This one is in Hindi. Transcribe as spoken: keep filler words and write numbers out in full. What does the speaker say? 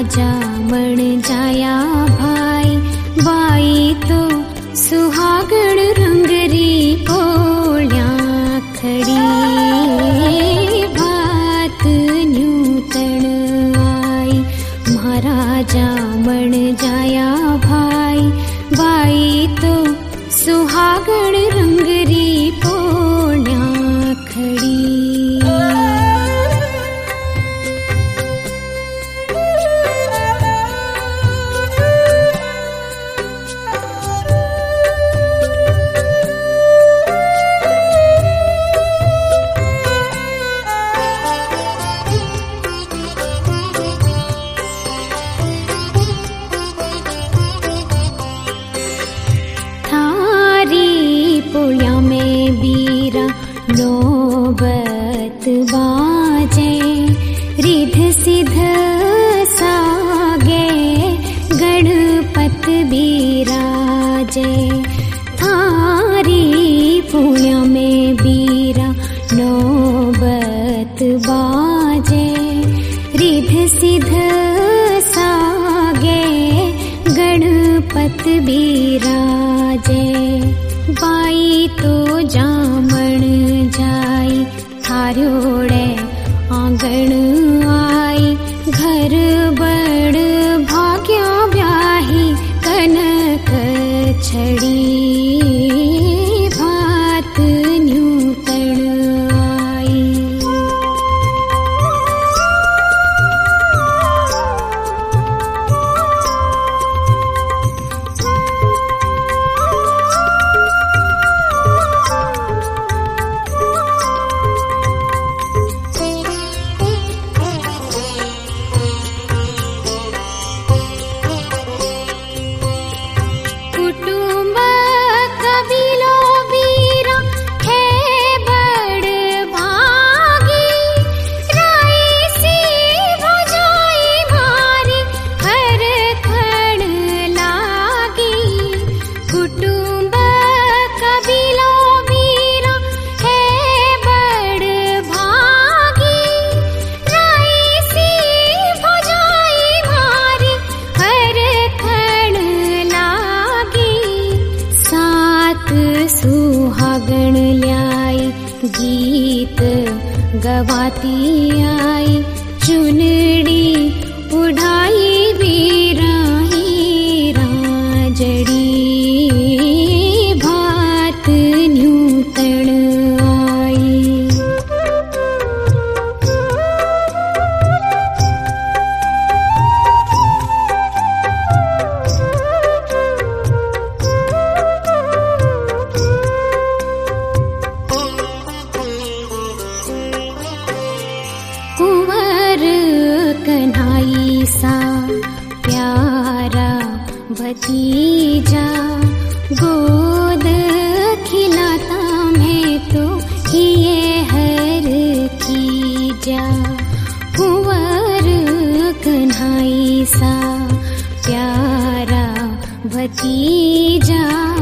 जामण जाया भाई, बाई तो सुहागण रंगरी कोल्या खड़ी। भात न्यूतण आई म्हारा जामण जाया भाई, बाई तो सुहागण रंगरी कोल्या खड़ी। पुलिया में बीरा नौबत बाजे, रिध सिध सागे गणपत बिराजे। थारी पुलिया में बीरा नौबत बाजे, रिध सिध सागे गणपत बिराजे। बाई तो जामण जाई थार्योड़े आंगण आई, घर बड़ भाग्या ब्याही कनक छड़ी। भात न्यूतण आई सुहागण ल्याई, गीत गवाती आई, चुनड़ी उड़ाई बीरा हीरा जड़ी। भात न्यूतण आई कुंवर कन्हाई सा प्यारा भतीजा, गोद खिलाता मैं तो ये हर की जा। कुंवर कन्हाई सा प्यारा भतीजा,